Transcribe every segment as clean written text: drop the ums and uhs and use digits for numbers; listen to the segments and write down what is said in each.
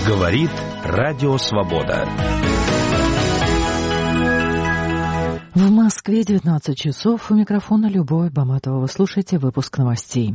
Говорит Радио Свобода. В Москве 19 часов. У микрофона Любовь Баматова. Вы слушаете выпуск новостей.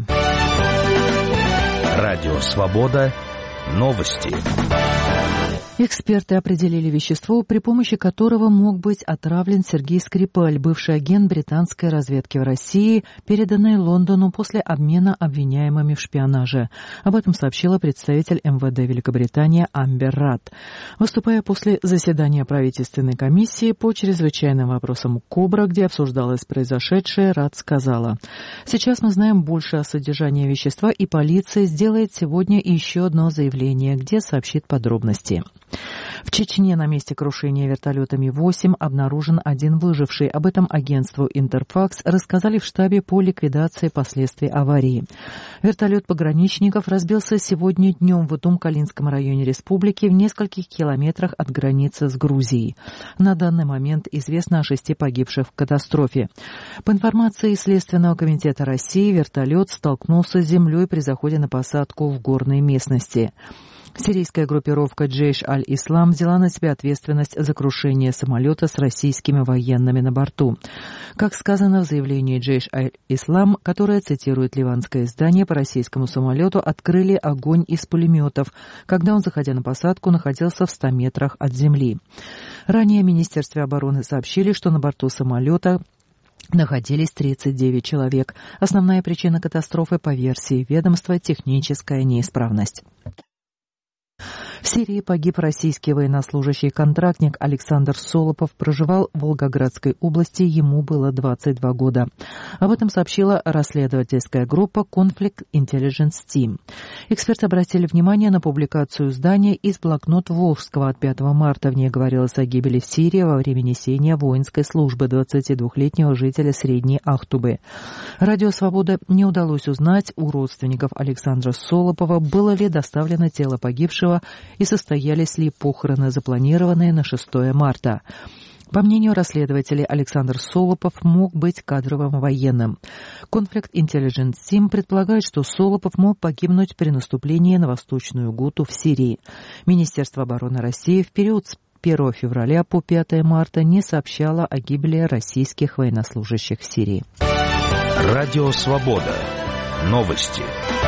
Радио Свобода. Новости. Эксперты определили вещество, при помощи которого мог быть отравлен Сергей Скрипаль, бывший агент британской разведки в России, переданный Лондону после обмена обвиняемыми в шпионаже. Об этом сообщила представитель МВД Великобритании Амбер Рад. Выступая после заседания правительственной комиссии по чрезвычайным вопросам КОБРА, где обсуждалось произошедшее, Рад сказала: «Сейчас мы знаем больше о содержании вещества, и полиция сделает сегодня еще одно заявление, где сообщит подробности». В Чечне на месте крушения вертолета Ми-8 обнаружен один выживший. Об этом агентству «Интерфакс» рассказали в штабе по ликвидации последствий аварии. Вертолет пограничников разбился сегодня днем в Удум-Калинском районе республики в нескольких километрах от границы с Грузией. На данный момент известно о 6 погибших в катастрофе. По информации Следственного комитета России, вертолет столкнулся с землей при заходе на посадку в горной местности. Сирийская группировка Джейш аль-Ислам взяла на себя ответственность за крушение самолета с российскими военными на борту. Как сказано в заявлении Джейш аль-Ислам, которое цитирует ливанское издание, по российскому самолету открыли огонь из пулеметов, когда он, заходя на посадку, находился в 100 метрах от земли. Ранее в Министерстве обороны сообщили, что на борту самолета находились 39 человек. Основная причина катастрофы, по версии ведомства, техническая неисправность. В Сирии погиб российский военнослужащий-контрактник Александр Солопов, проживал в Волгоградской области, ему было 22 года. Об этом сообщила расследовательская группа Conflict Intelligence Team. Эксперты обратили внимание на публикацию издания из блокнот Волжского от 5 марта. В ней говорилось о гибели в Сирии во время несения воинской службы 22-летнего жителя Средней Ахтубы. Радио «Свобода» не удалось узнать у родственников Александра Солопова, было ли доставлено тело погибшего и состоялись ли похороны, запланированные на 6 марта. По мнению расследователей, Александр Солопов мог быть кадровым военным. Conflict Intelligence Team предполагает, что Солопов мог погибнуть при наступлении на Восточную Гуту в Сирии. Министерство обороны России в период с 1 февраля по 5 марта не сообщало о гибели российских военнослужащих в Сирии. Радио Свобода. Новости.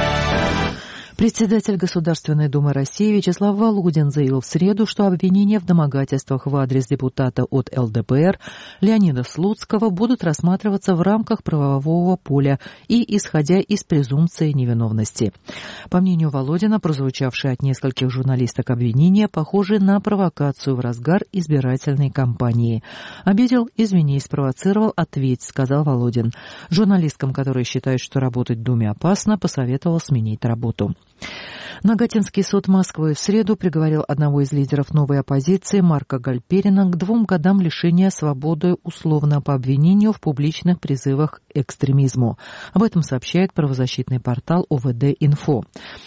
Председатель Государственной Думы России Вячеслав Володин заявил в среду, что обвинения в домогательствах в адрес депутата от ЛДПР Леонида Слуцкого будут рассматриваться в рамках правового поля и исходя из презумпции невиновности. По мнению Володина, прозвучавшие от нескольких журналисток обвинения похожи на провокацию в разгар избирательной кампании. «Обидел, извини, спровоцировал, ответь», — сказал Володин. Журналисткам, которые считают, что работать в Думе опасно, посоветовал сменить работу. Нагатинский суд Москвы в среду приговорил одного из лидеров новой оппозиции Марка Гальперина к 2 годам лишения свободы условно по обвинению в публичных призывах к экстремизму. Об этом сообщает правозащитный портал ОВД-Инфо.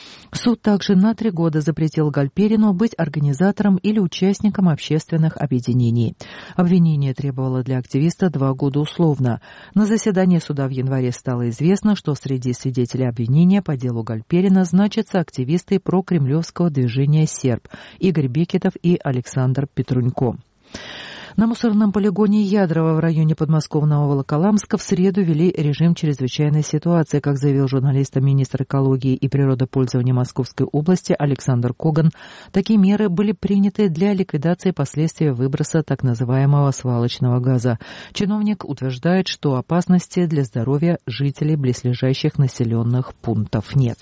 Суд также на 3 года запретил Гальперину быть организатором или участником общественных объединений. Обвинение требовало для активиста 2 года условно. На заседании суда в январе стало известно, что среди свидетелей обвинения по делу Гальперина значатся активисты прокремлевского движения «Серб» Игорь Бекетов и Александр Петрунько. На мусорном полигоне Ядрово в районе подмосковного Волоколамска в среду ввели режим чрезвычайной ситуации. Как заявил журналистам министр экологии и природопользования Московской области Александр Коган, такие меры были приняты для ликвидации последствий выброса так называемого свалочного газа. Чиновник утверждает, что опасности для здоровья жителей близлежащих населенных пунктов нет.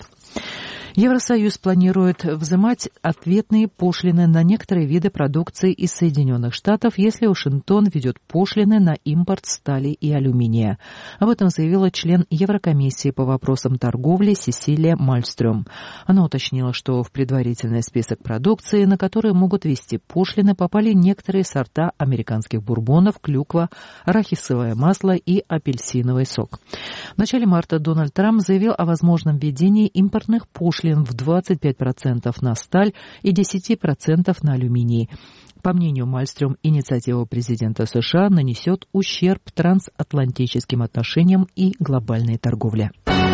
Евросоюз планирует взимать ответные пошлины на некоторые виды продукции из Соединенных Штатов, если Вашингтон введет пошлины на импорт стали и алюминия. Об этом заявила член Еврокомиссии по вопросам торговли Сесилия Мальмстрём. Она уточнила, что в предварительный список продукции, на которые могут ввести пошлины, попали некоторые сорта американских бурбонов, клюква, арахисовое масло и апельсиновый сок. В начале марта Дональд Трамп заявил о возможном введении импортных пошлин в 25% на сталь и 10% на алюминий. По мнению Мальмстрём, инициатива президента США нанесет ущерб трансатлантическим отношениям и глобальной торговле.